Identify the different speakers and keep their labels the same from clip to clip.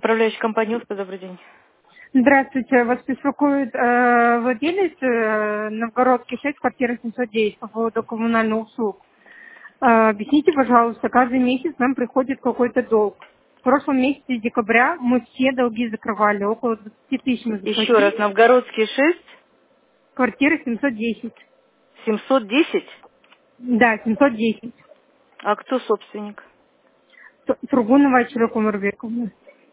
Speaker 1: Управляющая компания «Успа», добрый день.
Speaker 2: Здравствуйте, вас беспокоит владелец Новгородский 6, квартира 710 по поводу коммунальных услуг. Объясните, пожалуйста, каждый месяц нам приходит какой-то долг. В прошлом месяце декабря мы все долги закрывали, около 20 тысяч мы
Speaker 1: Еще раз,
Speaker 2: заплатили.
Speaker 1: Новгородский 6,
Speaker 2: Квартира 710.
Speaker 1: 710.
Speaker 2: Да, 710.
Speaker 1: А кто собственник?
Speaker 2: Тургунова Ачира Кумарбековна.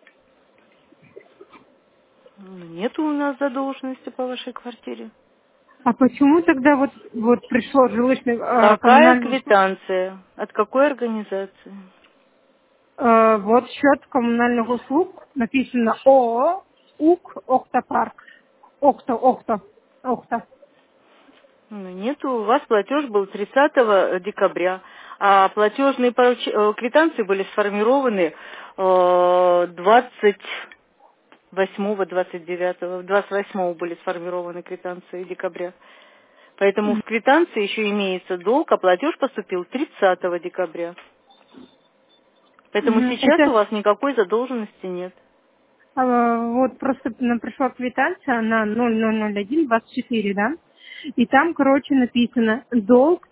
Speaker 1: Нету у нас задолженности по вашей квартире.
Speaker 2: А почему тогда вот пришло жилищный
Speaker 1: Какая
Speaker 2: коммунальный услуг?
Speaker 1: квитанция? От какой организации?
Speaker 2: Вот счет коммунальных услуг написано ООО УК Октопарк. Окта.
Speaker 1: Нету, у вас платеж был 30 декабря, а платежные квитанции были сформированы 28-го, 29-го, 28-го были сформированы квитанции декабря. Поэтому в квитанции еще имеется долг, а платеж поступил 30 декабря. Поэтому
Speaker 2: Мгм.
Speaker 1: сейчас у
Speaker 2: Это
Speaker 1: вас никакой задолженности нет.
Speaker 2: вот просто нам пришла квитанция на 000124, да? И там, короче, написано долг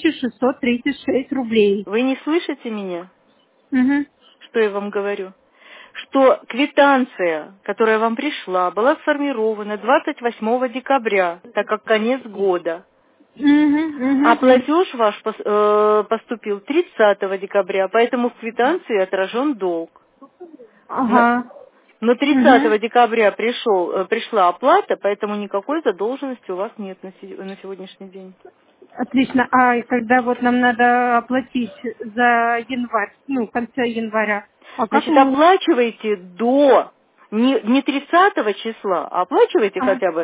Speaker 2: 3636 рублей.
Speaker 1: Вы не слышите меня,
Speaker 2: Мгм.
Speaker 1: что я вам говорю? Что квитанция, которая вам пришла, была сформирована 28 декабря, так как конец года.
Speaker 2: Мгм,
Speaker 1: А
Speaker 2: мгм, мгм.
Speaker 1: платеж ваш поступил 30 декабря, поэтому в квитанции отражен долг.
Speaker 2: Ага.
Speaker 1: Но
Speaker 2: Мгм.
Speaker 1: 30 декабря пришла оплата, поэтому никакой задолженности у вас нет на сегодняшний день.
Speaker 2: Отлично. А и когда вот нам надо оплатить за январь, в конце января, а как
Speaker 1: Значит,
Speaker 2: мы...
Speaker 1: оплачивайте до не 30 числа, а оплачивайте
Speaker 2: А,
Speaker 1: хотя бы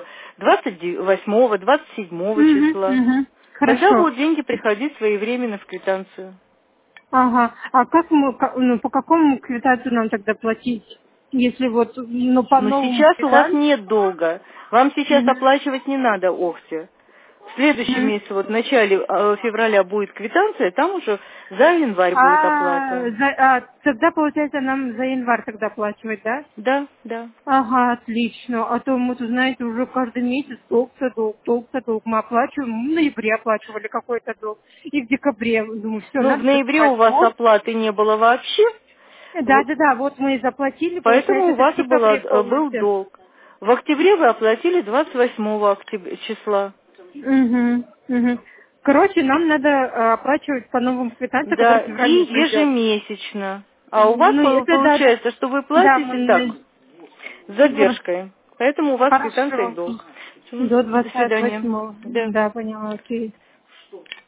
Speaker 1: 28, 27
Speaker 2: мгм,
Speaker 1: числа.
Speaker 2: мгм.
Speaker 1: Тогда
Speaker 2: Хорошо.
Speaker 1: будут деньги приходить своевременно в квитанцию.
Speaker 2: Ага. А как мы, по какому квитанцию нам тогда платить? Если вот, по
Speaker 1: Но
Speaker 2: новому
Speaker 1: сейчас у вас
Speaker 2: квитанцию?
Speaker 1: нет долга. Вам сейчас
Speaker 2: Мгм.
Speaker 1: оплачивать не надо Охте. В следующем
Speaker 2: Мгм.
Speaker 1: месяце, вот в начале февраля будет квитанция, там уже за январь будет оплата.
Speaker 2: Тогда, получается, нам за январь тогда оплачивать, да?
Speaker 1: Да, да.
Speaker 2: Ага, отлично. А то мы, тут, знаете, уже каждый месяц долг. Мы оплачиваем, мы в ноябре оплачивали какой-то долг. И в декабре, думаю, все,
Speaker 1: Ну, в
Speaker 2: надо
Speaker 1: ноябре у
Speaker 2: закрывать
Speaker 1: вас
Speaker 2: долг.
Speaker 1: оплаты не было вообще,
Speaker 2: Да, вот мы и заплатили,
Speaker 1: поэтому
Speaker 2: получается,
Speaker 1: у
Speaker 2: это в
Speaker 1: вас и
Speaker 2: декабре
Speaker 1: был
Speaker 2: полностью.
Speaker 1: долг. В октябре вы оплатили 28 числа.
Speaker 2: Угу, угу. Короче, нам надо оплачивать по новым квитанциям,
Speaker 1: Да,
Speaker 2: которые в
Speaker 1: и
Speaker 2: феврале придет.
Speaker 1: ежемесячно. А у вас
Speaker 2: Ну, это да.
Speaker 1: получается, что вы
Speaker 2: Да,
Speaker 1: платите так, с задержкой. Поэтому у вас квитанция и
Speaker 2: хорошо.
Speaker 1: долг.
Speaker 2: До
Speaker 1: До свидания.
Speaker 2: 28-го.
Speaker 1: Да.
Speaker 2: Да, поняла, окей.